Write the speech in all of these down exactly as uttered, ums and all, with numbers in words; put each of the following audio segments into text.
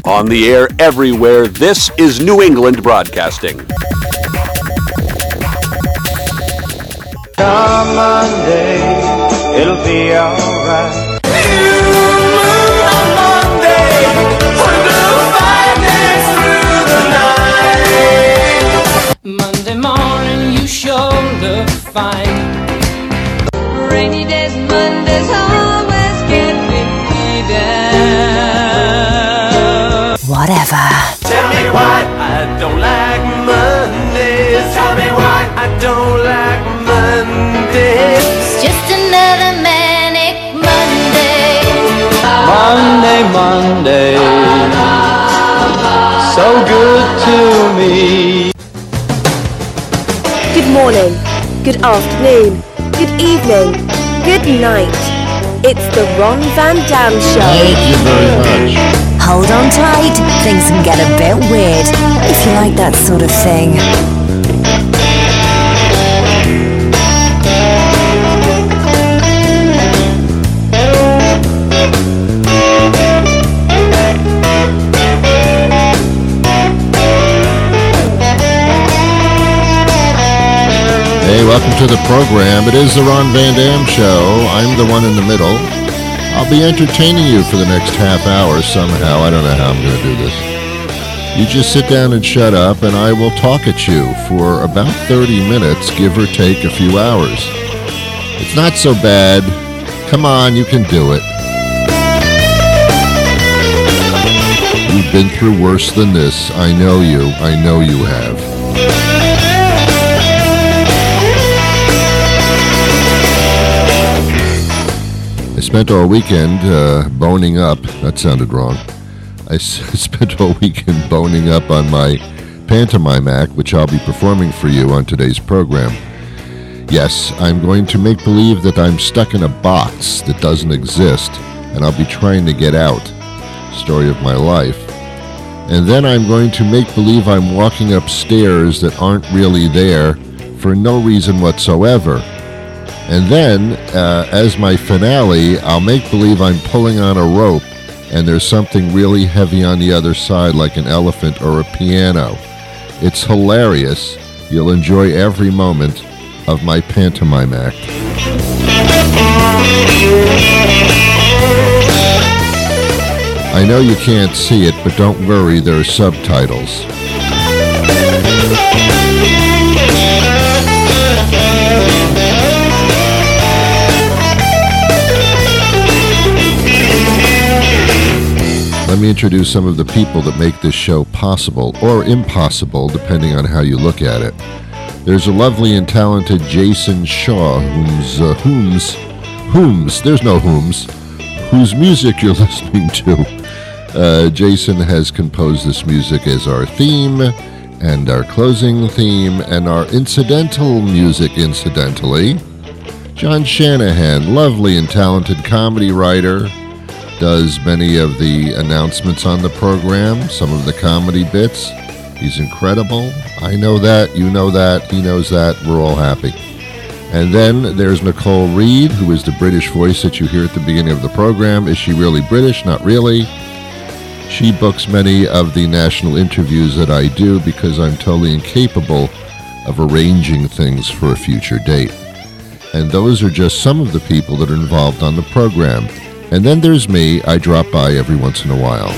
On the air everywhere, this is New England Broadcasting. Come Monday, it'll be alright. On Monday, when the fight is through the night. Monday morning, you sure look fine. Rainy days, Mondays always get me down. Whatever. Tell me why I don't like Mondays. Tell me why I don't like Mondays. It's just another manic Monday. Monday, Monday, so good to me. Good morning, good afternoon, good evening, good night. It's the Ron Van Dam Show. Thank you very much. Hold on tight, things can get a bit weird, if you like that sort of thing. Hey, welcome to the program. It is the Ron Van Dam Show. I'm the one in the middle. I'll be entertaining you for the next half hour somehow. I don't know how I'm going to do this. You just sit down and shut up, and I will talk at you for about thirty minutes, give or take a few hours. It's not so bad. Come on, you can do it. You've been through worse than this. I know you. I know you have. I spent all weekend uh, boning up. That sounded wrong. I s- spent all weekend boning up on my pantomime act, which I'll be performing for you on today's program. Yes, I'm going to make believe that I'm stuck in a box that doesn't exist, and I'll be trying to get out. Story of my life. And then I'm going to make believe I'm walking up stairs that aren't really there for no reason whatsoever. And then, uh, as my finale, I'll make believe I'm pulling on a rope and there's something really heavy on the other side, like an elephant or a piano. It's hilarious. You'll enjoy every moment of my pantomime act. I know you can't see it, but don't worry, there are subtitles. Let me introduce some of the people that make this show possible, or impossible, depending on how you look at it. There's a lovely and talented Jason Shaw, whom's, uh, whom's, whom's, there's no whom's, whose music you're listening to. Uh, Jason has composed this music as our theme, and our closing theme, and our incidental music, incidentally. John Shanahan, lovely and talented comedy writer, does many of the announcements on the program, some of the comedy bits. He's incredible. I know that, you know that, he knows that, we're all happy. And then there's Nicole Reed, who is the British voice that you hear at the beginning of the program. Is she really British? Not really. She books many of the national interviews that I do because I'm totally incapable of arranging things for a future date. And those are just some of the people that are involved on the program. And then there's me. I drop by every once in a while.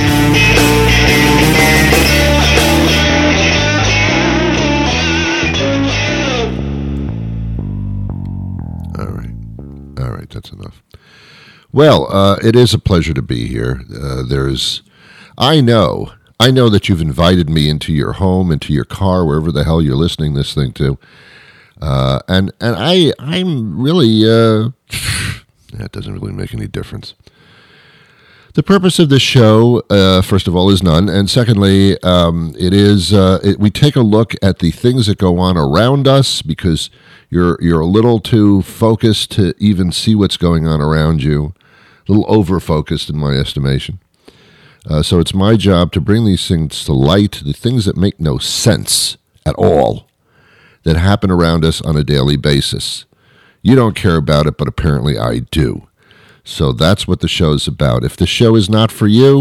All right. All right, that's enough. Well, uh, it is a pleasure to be here. Uh, there's, I know, I know that you've invited me into your home, into your car, wherever the hell you're listening this thing to. Uh, and and I, I'm really, uh, that doesn't really make any difference. The purpose of this show, uh, first of all, is none. And secondly, um, it is, uh, it, we take a look at the things that go on around us because you're, you're a little too focused to even see what's going on around you. A little over-focused in my estimation. Uh, so it's my job to bring these things to light, the things that make no sense at all, that happen around us on a daily basis. You don't care about it, but apparently I do. So that's what the show's about. If the show is not for you,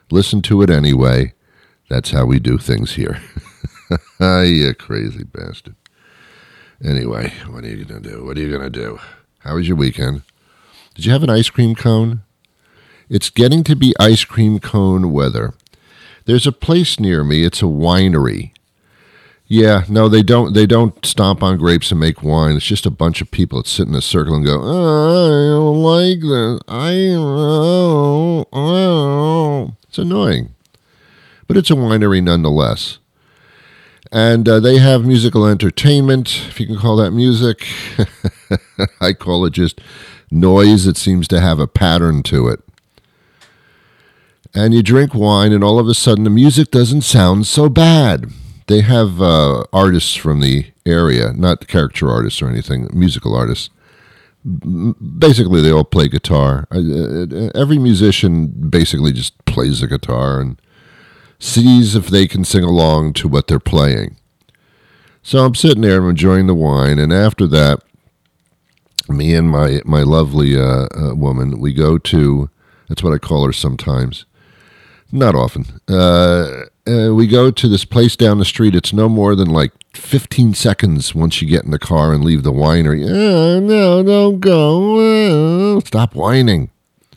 listen to it anyway. That's how we do things here. You crazy bastard. Anyway, what are you going to do? What are you going to do? How was your weekend? Did you have an ice cream cone? It's getting to be ice cream cone weather. There's a place near me. It's a winery. Yeah, no, they don't. They don't stomp on grapes and make wine. It's just a bunch of people that sit in a circle and go, oh, I don't like this. I oh, oh. It's annoying, but it's a winery nonetheless. And uh, they have musical entertainment, if you can call that music. I call it just noise. It seems to have a pattern to it. And you drink wine, and all of a sudden the music doesn't sound so bad. They have uh, artists from the area, not caricature artists or anything, musical artists. Basically, they all play guitar. Every musician basically just plays the guitar and sees if they can sing along to what they're playing. So I'm sitting there and enjoying the wine, and after that, me and my, my lovely uh, uh, woman, we go to, that's what I call her sometimes, not often, uh, uh, we go to this place down the street. It's no more than like fifteen seconds once you get in the car and leave the winery. Oh, no, don't go. Oh, stop whining.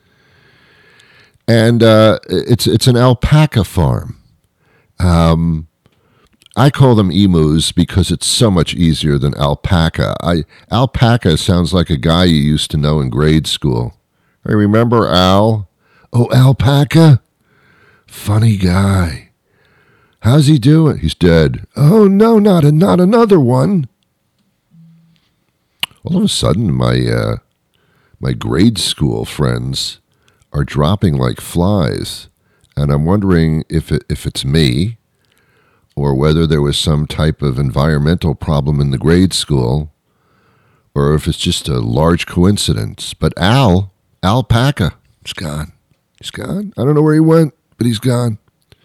And uh, it's it's an alpaca farm. Um, I call them emus because it's so much easier than alpaca. I alpaca sounds like a guy you used to know in grade school. I remember Al. Oh, alpaca? Funny guy. How's he doing? He's dead. Oh, no, not a, not another one. All of a sudden, my uh, my grade school friends are dropping like flies, and I'm wondering if it, if it's me or whether there was some type of environmental problem in the grade school or if it's just a large coincidence. But Al, alpaca, he's gone. He's gone. I don't know where he went, but he's gone.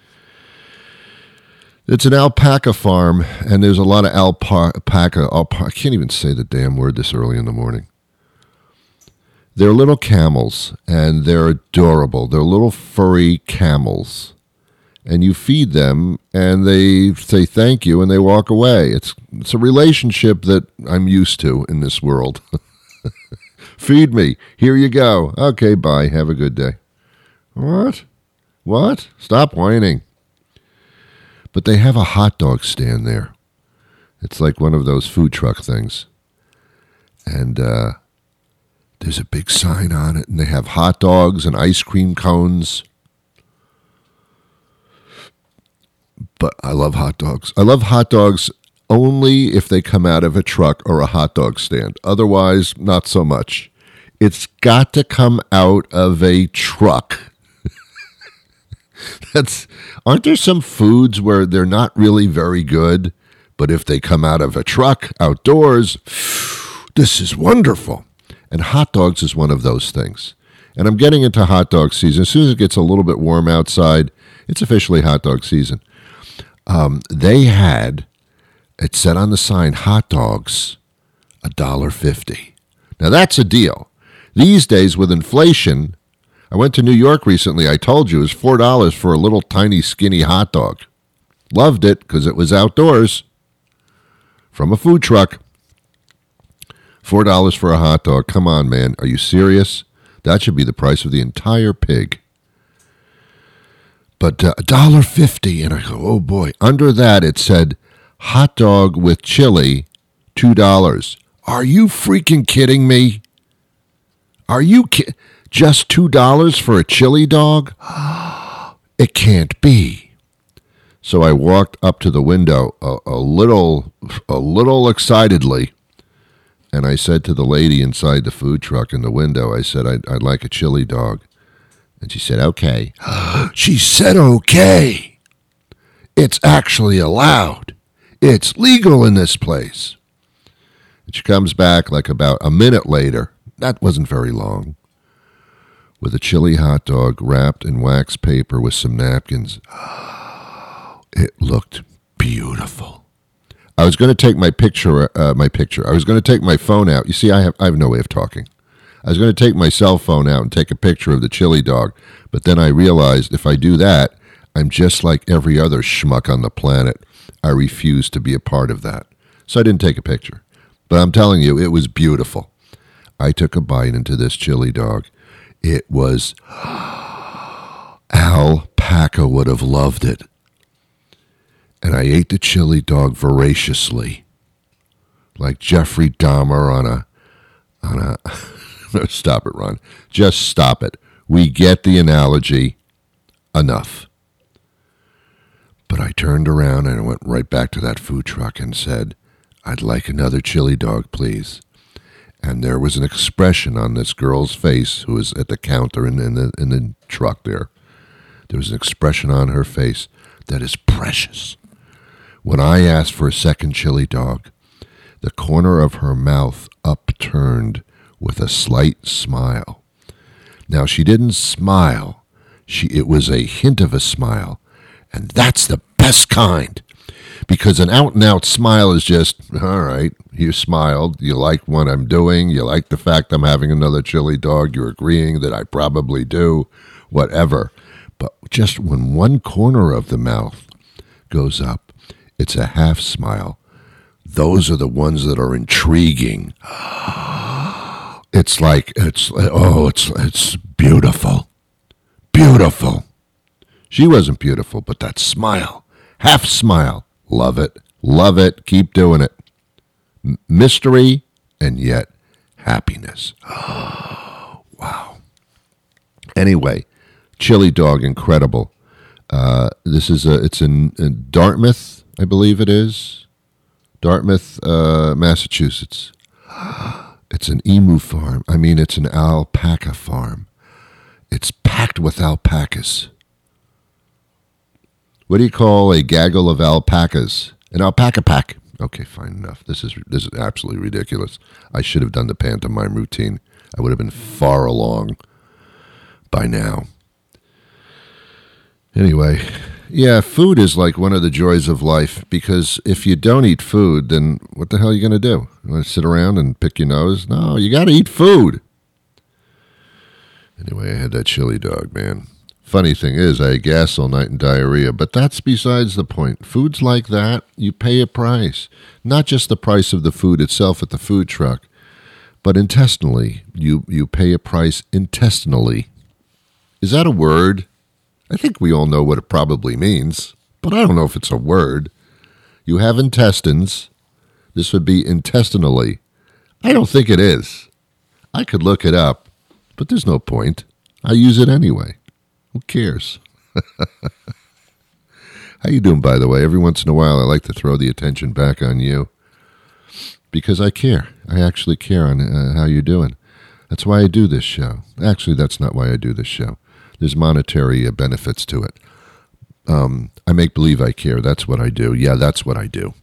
It's an alpaca farm, and there's a lot of alpaca. alpaca I can't even say the damn word this early in the morning. They're little camels, and they're adorable. They're little furry camels. And you feed them, and they say thank you, and they walk away. It's it's a relationship that I'm used to in this world. Feed me. Here you go. Okay, bye. Have a good day. What? What? Stop whining. But they have a hot dog stand there. It's like one of those food truck things. And uh, there's a big sign on it, and they have hot dogs and ice cream cones. But I love hot dogs. I love hot dogs only if they come out of a truck or a hot dog stand. Otherwise, not so much. It's got to come out of a truck. That's aren't there some foods where they're not really very good, but if they come out of a truck outdoors, this is wonderful. And hot dogs is one of those things. And I'm getting into hot dog season. As soon as it gets a little bit warm outside, it's officially hot dog season. Um, they had, it said on the sign, hot dogs, one dollar fifty. Now that's a deal. These days with inflation, I went to New York recently. I told you it was four dollars for a little tiny skinny hot dog. Loved it because it was outdoors from a food truck. four dollars for a hot dog. Come on, man. Are you serious? That should be the price of the entire pig. But uh, one dollar fifty. And I go, oh boy. Under that it said hot dog with chili, two dollars. Are you freaking kidding me? Are you kidding? Just two dollars for a chili dog? It can't be. So I walked up to the window a, a little a little excitedly, and I said to the lady inside the food truck in the window, I said, I'd, I'd like a chili dog. And she said, okay. She said, okay. It's actually allowed. It's legal in this place. And she comes back like about a minute later. That wasn't very long. With a chili hot dog wrapped in wax paper with some napkins. It looked beautiful. I was going to take my picture, uh, my picture. I was going to take my phone out. You see, I have I have no way of talking. I was going to take my cell phone out and take a picture of the chili dog, but then I realized if I do that, I'm just like every other schmuck on the planet. I refuse to be a part of that. So I didn't take a picture. But I'm telling you, it was beautiful. I took a bite into this chili dog. It was... Alpaca would have loved it. And I ate the chili dog voraciously. Like Jeffrey Dahmer on a... on a no, stop it, Ron. Just stop it. We get the analogy. Enough. But I turned around and I went right back to that food truck and said, I'd like another chili dog, please. And there was an expression on this girl's face who was at the counter in, in, the, in the truck there. There was an expression on her face that is precious. When I asked for a second chili dog, the corner of her mouth upturned with a slight smile. Now, she didn't smile. She, it was a hint of a smile. And that's the best kind. Because an out-and-out smile is just, all right, you smiled. You like what I'm doing. You like the fact I'm having another chili dog. You're agreeing that I probably do. Whatever. But just when one corner of the mouth goes up, it's a half smile. Those are the ones that are intriguing. It's like, it's, oh, it's, it's beautiful. Beautiful. She wasn't beautiful, but that smile, half smile, love it, love it, keep doing it. M- mystery and yet happiness. Wow. Anyway, chili dog, incredible. Uh, this is a, it's in, in Dartmouth, I believe it is. Dartmouth, uh, Massachusetts. It's an emu farm. I mean, it's an alpaca farm. It's packed with alpacas. What do you call a gaggle of alpacas? An alpaca pack. Okay, fine enough. This is this is absolutely ridiculous. I should have done the pantomime routine. I would have been far along by now. Anyway, yeah, food is like one of the joys of life, because if you don't eat food, then what the hell are you going to do? You want to sit around and pick your nose? No, you got to eat food. Anyway, I had that chili dog, man. Funny thing is, I had gas all night and diarrhea, but that's besides the point. Foods like that, you pay a price. Not just the price of the food itself at the food truck, but intestinally. You, you pay a price intestinally. Is that a word? I think we all know what it probably means, but I don't know if it's a word. You have intestines. This would be intestinally. I don't think it is. I could look it up, but there's no point. I use it anyway. Who cares? How you doing, by the way? Every once in a while, I like to throw the attention back on you because I care. I actually care on uh, how you're doing. That's why I do this show. Actually, that's not why I do this show. There's monetary uh, benefits to it. Um, I make believe I care. That's what I do. Yeah, that's what I do.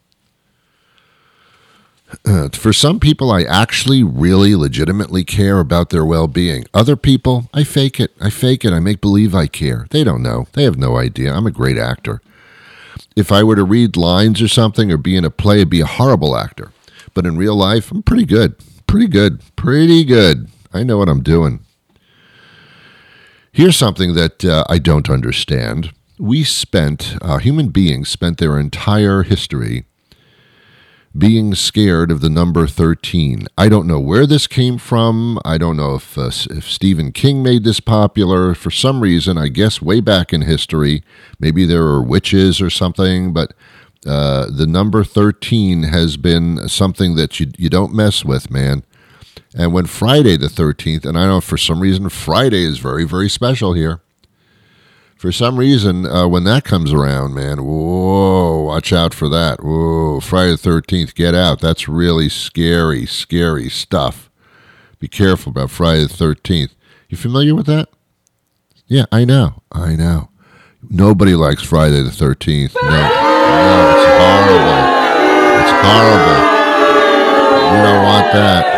Uh, for some people, I actually really legitimately care about their well-being. Other people, I fake it. I fake it. I make believe I care. They don't know. They have no idea. I'm a great actor. If I were to read lines or something or be in a play, I'd be a horrible actor. But in real life, I'm pretty good. Pretty good. Pretty good. I know what I'm doing. Here's something that uh, I don't understand. We spent, uh, human beings spent their entire history being scared of the number thirteen. I don't know where this came from. I don't know if uh, if Stephen King made this popular. For some reason, I guess way back in history, maybe there were witches or something, but uh, the number thirteen has been something that you you don't mess with, man. And when Friday the thirteenth, and I know for some reason Friday is very, very special here. For some reason, uh, when that comes around, man, whoa, watch out for that. Whoa, Friday the thirteenth, get out. That's really scary, scary stuff. Be careful about Friday the thirteenth. You familiar with that? Yeah, I know. I know. Nobody likes Friday the thirteenth. No, no, it's horrible. It's horrible. You don't want that.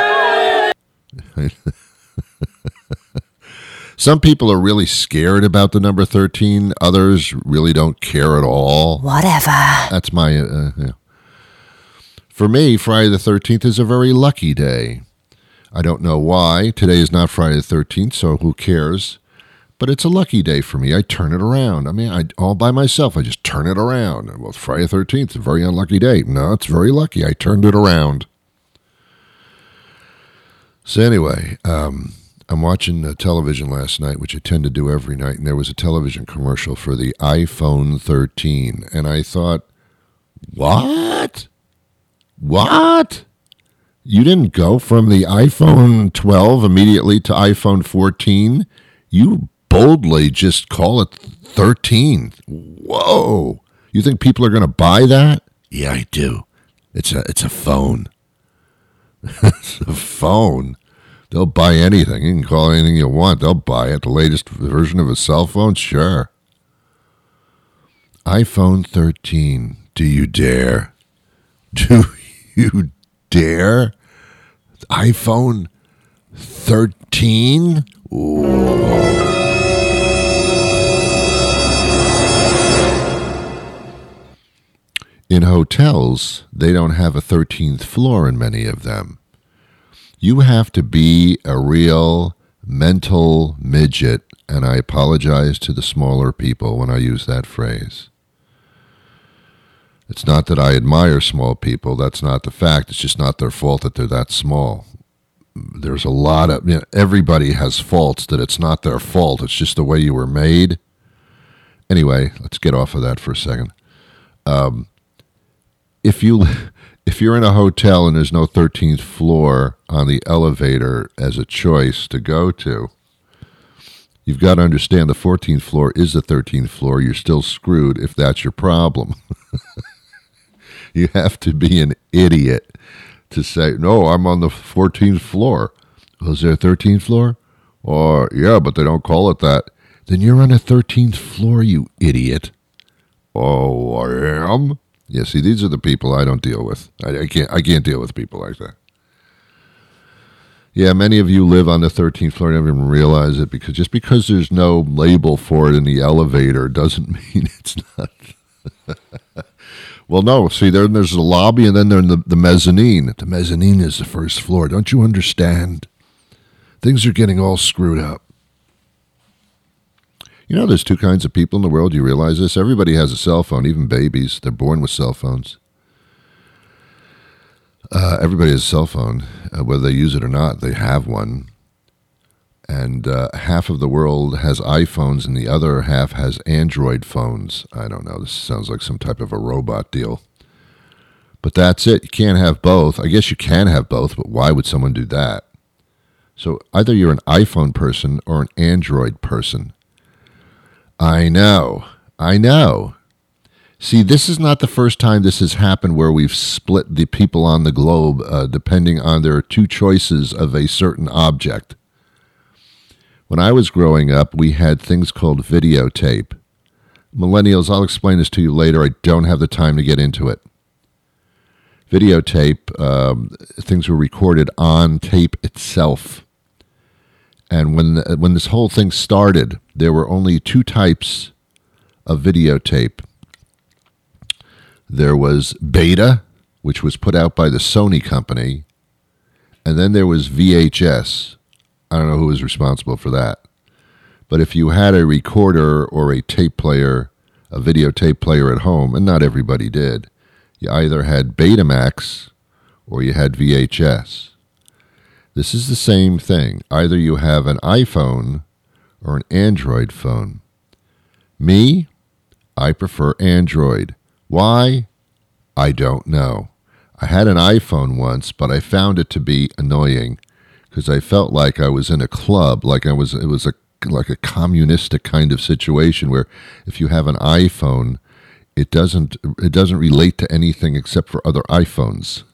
Some people are really scared about the number thirteen. Others really don't care at all. Whatever. That's my, uh, yeah. For me, Friday the thirteenth is a very lucky day. I don't know why. Today is not Friday the thirteenth, so who cares? But it's a lucky day for me. I turn it around. I mean, I all by myself. I just turn it around. Well, Friday the thirteenth is a very unlucky day. No, it's very lucky. I turned it around. So anyway, um, I'm watching uh, television last night, which I tend to do every night, and there was a television commercial for the iPhone thirteen. And I thought, what? What? You didn't go from the iPhone twelve immediately to iPhone fourteen? You boldly just call it thirteen. Whoa. You think people are going to buy that? Yeah, I do. It's a it's a phone. It's a phone. They'll buy anything. You can call it anything you want. They'll buy it. The latest version of a cell phone? Sure. iPhone thirteen. Do you dare? Do you dare? iPhone thirteen? Ooh. In hotels, they don't have a thirteenth floor in many of them. You have to be a real mental midget, and I apologize to the smaller people when I use that phrase. It's not that I admire small people. That's not the fact. It's just not their fault that they're that small. There's a lot of, you know, everybody has faults that it's not their fault. It's just the way you were made. Anyway, let's get off of that for a second. Um, if you if you're in a hotel and there's no thirteenth floor on the elevator as a choice to go to, you've got to understand the fourteenth floor is the thirteenth floor. You're still screwed if that's your problem. You have to be an idiot to say, no, I'm on the fourteenth floor. Was there a thirteenth floor? Or, yeah, but they don't call it that. Then you're on the thirteenth floor, you idiot. Oh, I am? Yeah, see, these are the people I don't deal with. I, I can't I can't deal with people like that. Yeah, many of you live on the thirteenth floor and never even realize it, because just because there's no label for it in the elevator doesn't mean it's not. Well, no, see, there, there's the lobby, and then there's the, the mezzanine. The mezzanine is the first floor. Don't you understand? Things are getting all screwed up. You know, there's two kinds of people in the world. You realize this? Everybody has a cell phone, even babies. They're born with cell phones. Uh, everybody has a cell phone. Uh, whether they use it or not, they have one. And uh, half of the world has iPhones and the other half has Android phones. I don't know. This sounds like some type of a robot deal. But that's it. You can't have both. I guess you can have both, but why would someone do that? So either you're an iPhone person or an Android person. I know. I know. See, this is not the first time this has happened where we've split the people on the globe uh, depending on their two choices of a certain object. When I was growing up, we had things called videotape. Millennials, I'll explain this to you later. I don't have the time to get into it. Videotape, um, things were recorded on tape itself. And when when this whole thing started, there were only two types of videotape. There was Beta, which was put out by the Sony company, and then there was V H S. I don't know who was responsible for that. But if you had a recorder or a tape player, a videotape player at home, and not everybody did, you either had Betamax or you had V H S. This is the same thing. Either you have an iPhone or an Android phone. Me, I prefer Android. Why? I don't know. I had an iPhone once, but I found it to be annoying because I felt like I was in a club, like I was. It was a like a communistic kind of situation where if you have an iPhone, it doesn't it doesn't relate to anything except for other iPhones.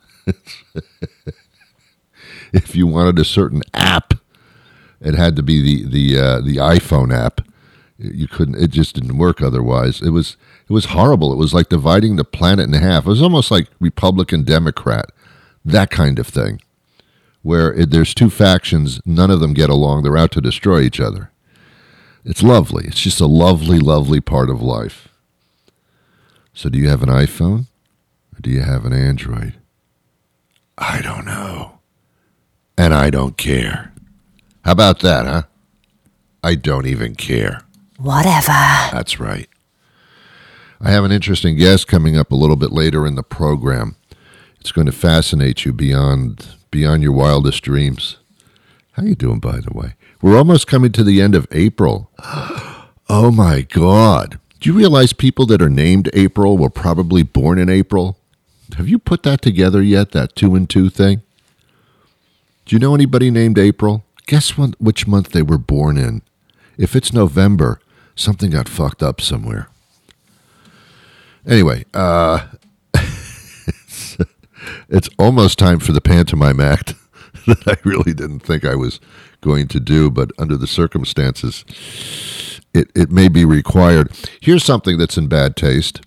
If you wanted a certain app, it had to be the the uh, the iPhone app. You couldn't. It just didn't work otherwise. It was it was horrible. It was like dividing the planet in half. It was almost like Republican Democrat, that kind of thing, where it, there's two factions. None of them get along. They're out to destroy each other. It's lovely. It's just a lovely, lovely part of life. So, do you have an iPhone or do you have an Android? I don't know. and I don't care. How about that, huh? I don't even care. Whatever. That's right. I have an interesting guest coming up a little bit later in the program. It's going to fascinate you beyond beyond your wildest dreams. How you doing, by the way? We're almost coming to the end of April. Oh, my God. Do you realize people that are named April were probably born in April? Have you put that together yet, that two and two thing? Do you know anybody named April? Guess what, which month they were born in. If it's November, something got fucked up somewhere. Anyway, uh, it's, it's almost time for the pantomime act that I really didn't think I was going to do, but under the circumstances, it, it may be required. Here's something that's in bad taste.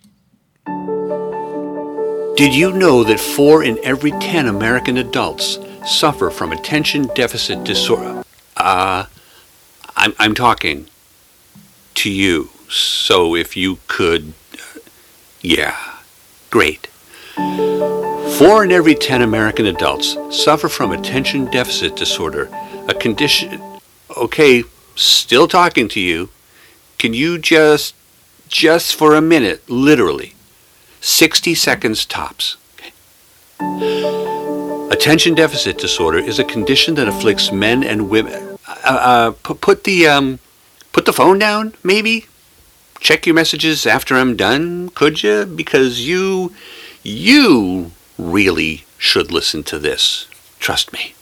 Did you know that four in every ten American adults suffer from attention deficit disorder? Uh, I'm, I'm talking to you, so if you could, uh, yeah, great. Four in every ten American adults suffer from attention deficit disorder, a condition. Okay, still talking to you. Can you just, just for a minute, literally, sixty seconds tops. Attention deficit disorder is a condition that afflicts men and women. Uh, uh, put, put the um, put the phone down, maybe. Check your messages after I'm done, could you? Because you, you really should listen to this. Trust me.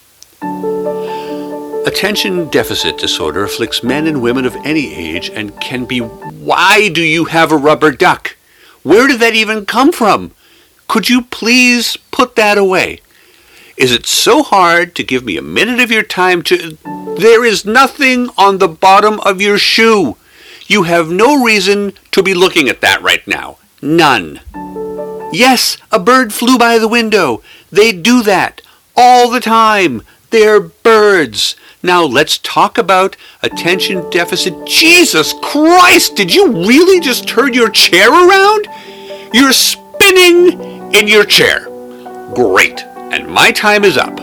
Attention deficit disorder afflicts men and women of any age and can be. Why do you have a rubber duck? Where did that even come from? Could you please put that away? Is it so hard to give me a minute of your time to... There is nothing on the bottom of your shoe. You have no reason to be looking at that right now. None. Yes, a bird flew by the window. They do that all the time. They're birds. Now let's talk about attention deficit. Jesus Christ, did you really just turn your chair around? You're spinning in your chair. Great. And my time is up.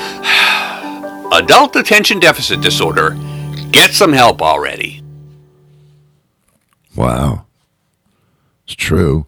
Adult attention deficit disorder. Get some help already. Wow. It's true.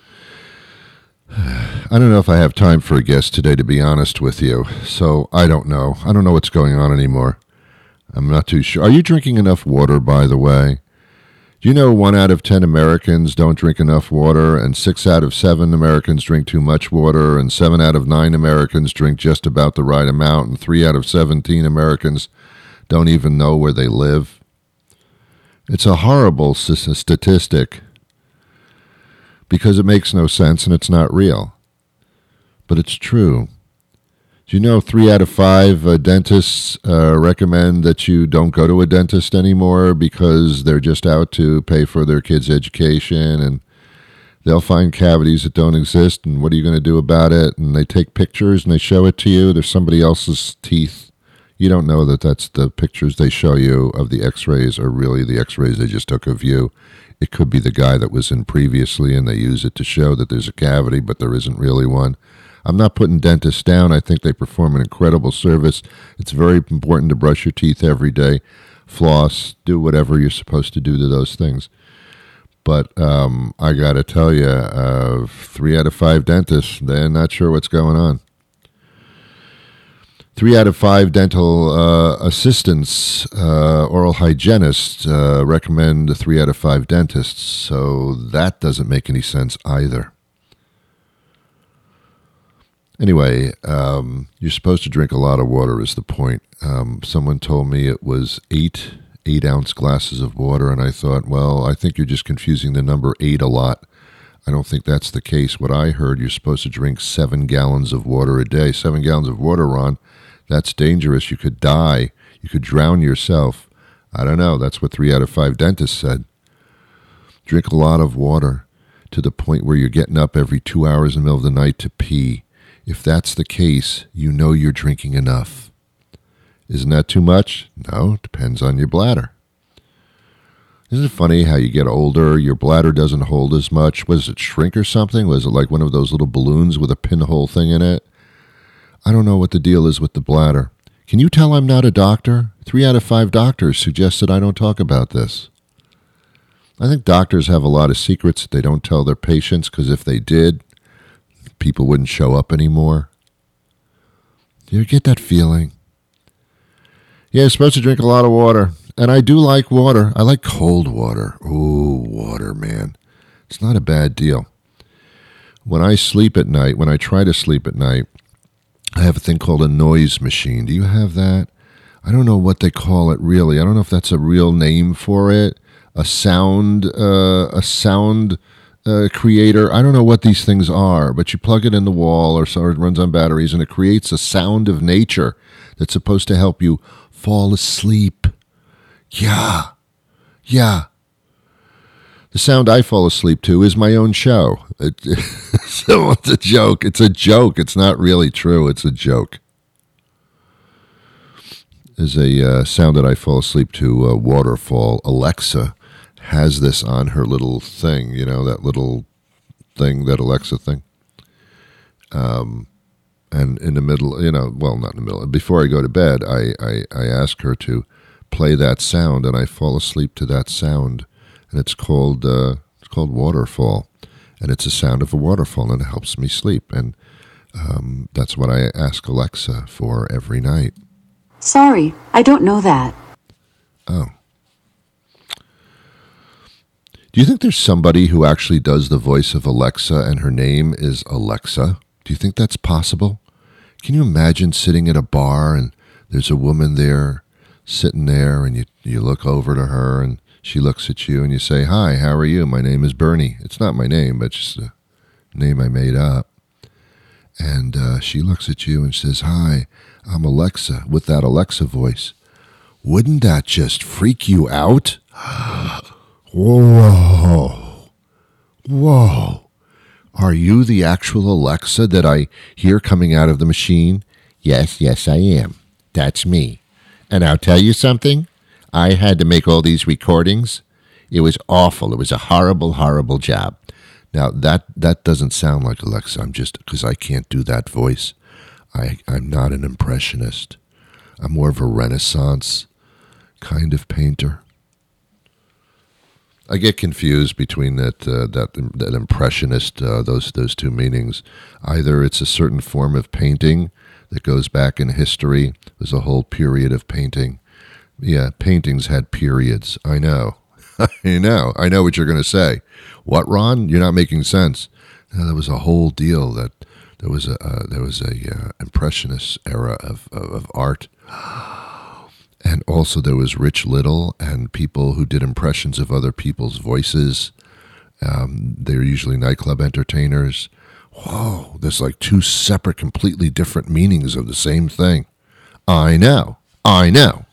I don't know if I have time for a guest today, to be honest with you. So I don't know. I don't know what's going on anymore. I'm not too sure. Are you drinking enough water, by the way? Do you know one out of ten Americans don't drink enough water, and six out of seven Americans drink too much water, and seven out of nine Americans drink just about the right amount, and three out of seventeen Americans don't even know where they live? It's a horrible s- statistic because it makes no sense and it's not real. But it's true. Do you know three out of five uh, dentists uh, recommend that you don't go to a dentist anymore because they're just out to pay for their kids' education, and they'll find cavities that don't exist, and what are you going to do about it? And they take pictures and they show it to you. There's somebody else's teeth. You don't know that that's the pictures they show you of the x-rays are really the x-rays they just took of you. It could be the guy that was in previously, and they use it to show that there's a cavity, but there isn't really one. I'm not putting dentists down. I think they perform an incredible service. It's very important to brush your teeth every day, floss, do whatever you're supposed to do to those things. But um, I got to tell you, uh, three out of five dentists, they're not sure what's going on. Three out of five dental uh, assistants, uh, oral hygienists, uh, recommend three out of five dentists. So that doesn't make any sense either. Anyway, um, you're supposed to drink a lot of water is the point. Um, someone told me it was eight eight-ounce glasses of water, and I thought, well, I think you're just confusing the number eight a lot. I don't think that's the case. What I heard, you're supposed to drink seven gallons of water a day. Seven gallons of water, Ron, that's dangerous. You could die. You could drown yourself. I don't know. That's what three out of five dentists said. Drink a lot of water to the point where you're getting up every two hours in the middle of the night to pee. If that's the case, you know you're drinking enough. Isn't that too much? No, it depends on your bladder. Isn't it funny how you get older, your bladder doesn't hold as much? Was it shrink or something? Was it like one of those little balloons with a pinhole thing in it? I don't know what the deal is with the bladder. Can you tell I'm not a doctor? Three out of five doctors suggested I don't talk about this. I think doctors have a lot of secrets that they don't tell their patients, because if they did, people wouldn't show up anymore. Do you get that feeling? Yeah, you're supposed to drink a lot of water. And I do like water. I like cold water. Ooh, water, man. It's not a bad deal. When I sleep at night, when I try to sleep at night, I have a thing called a noise machine. Do you have that? I don't know what they call it really. I don't know if that's a real name for it. A sound, uh, a sound uh, creator. I don't know what these things are, but you plug it in the wall or so it runs on batteries, and it creates a sound of nature that's supposed to help you fall asleep. Yeah, yeah. The sound I fall asleep to is my own show. It, so it's a joke. It's a joke. It's not really true. It's a joke. There's a uh, sound that I fall asleep to, uh, waterfall. Alexa has this on her little thing, you know, that little thing, that Alexa thing. Um, and in the middle, you know, well, not in the middle. Before I go to bed, I, I, I ask her to play that sound, and I fall asleep to that sound. And it's called uh, it's called Waterfall, and it's a sound of a waterfall, and it helps me sleep. And um, that's what I ask Alexa for every night. Sorry, I don't know that. Oh. Do you think there's somebody who actually does the voice of Alexa, and her name is Alexa? Do you think that's possible? Can you imagine sitting at a bar, and there's a woman there, sitting there, and you you look over to her, and she looks at you, and you say, "Hi, how are you? My name is Bernie." It's not my name, but just a name I made up. And uh, she looks at you and says, "Hi, I'm Alexa," with that Alexa voice. Wouldn't that just freak you out? Whoa. Whoa. Are you the actual Alexa that I hear coming out of the machine? Yes, yes, I am. That's me. And I'll tell you something. I had to make all these recordings. It was awful. It was a horrible, horrible job. Now, that, that doesn't sound like Alexa. I'm just, because I can't do that voice. I, I'm not an impressionist. I'm more of a Renaissance kind of painter. I get confused between that uh, that that impressionist, uh, those those two meanings. Either it's a certain form of painting that goes back in history. There's a whole period of painting. Yeah, paintings had periods. I know. I know. I know what you're going to say. What, Ron? You're not making sense. No, there was a whole deal that there was a uh, there was a uh, impressionist era of, of of art. And also there was Rich Little and people who did impressions of other people's voices. Um, they're usually nightclub entertainers. Whoa, there's like two separate, completely different meanings of the same thing. I know. I know.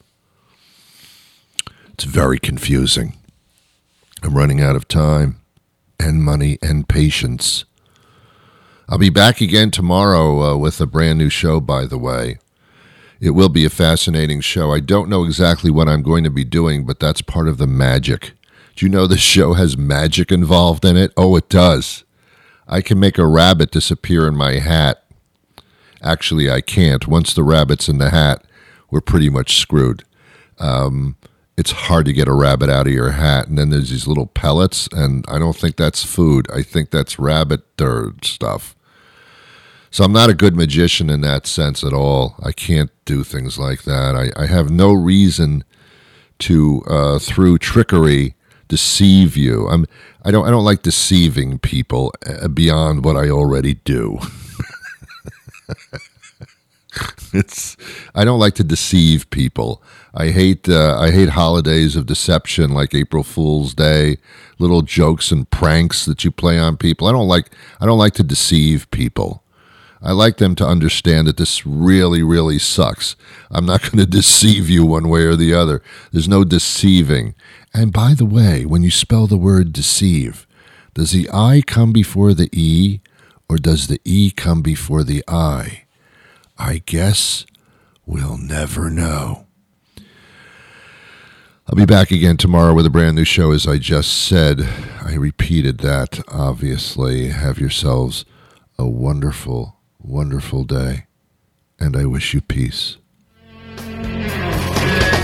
It's very confusing. I'm running out of time and money and patience. I'll be back again tomorrow uh, with a brand new show, by the way. It will be a fascinating show. I don't know exactly what I'm going to be doing, but that's part of the magic. Do you know this show has magic involved in it? Oh, it does. I can make a rabbit disappear in my hat. Actually, I can't. Once the rabbit's in the hat, we're pretty much screwed. Um, it's hard to get a rabbit out of your hat. And then there's these little pellets, and I don't think that's food. I think that's rabbit dirt stuff. So I'm not a good magician in that sense at all. I can't do things like that. I, I have no reason to, uh, through trickery, deceive you. I'm. I don't. I don't like deceiving people beyond what I already do. It's. I don't like to deceive people. I hate. Uh, I hate holidays of deception like April Fool's Day, little jokes and pranks that you play on people. I don't like. I don't like to deceive people. I like them to understand that this really, really sucks. I'm not going to deceive you one way or the other. There's no deceiving. And by the way, when you spell the word deceive, does the I come before the E, or does the E come before the I? I guess we'll never know. I'll be back again tomorrow with a brand new show, as I just said. I repeated that, obviously. Have yourselves a wonderful, wonderful day, and I wish you peace.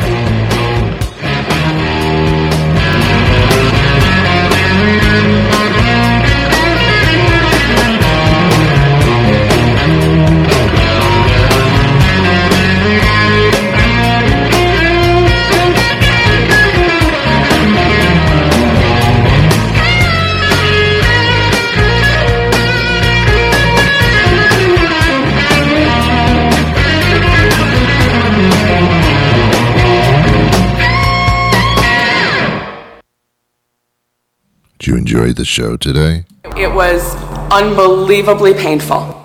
Did you enjoy the show today? It was unbelievably painful.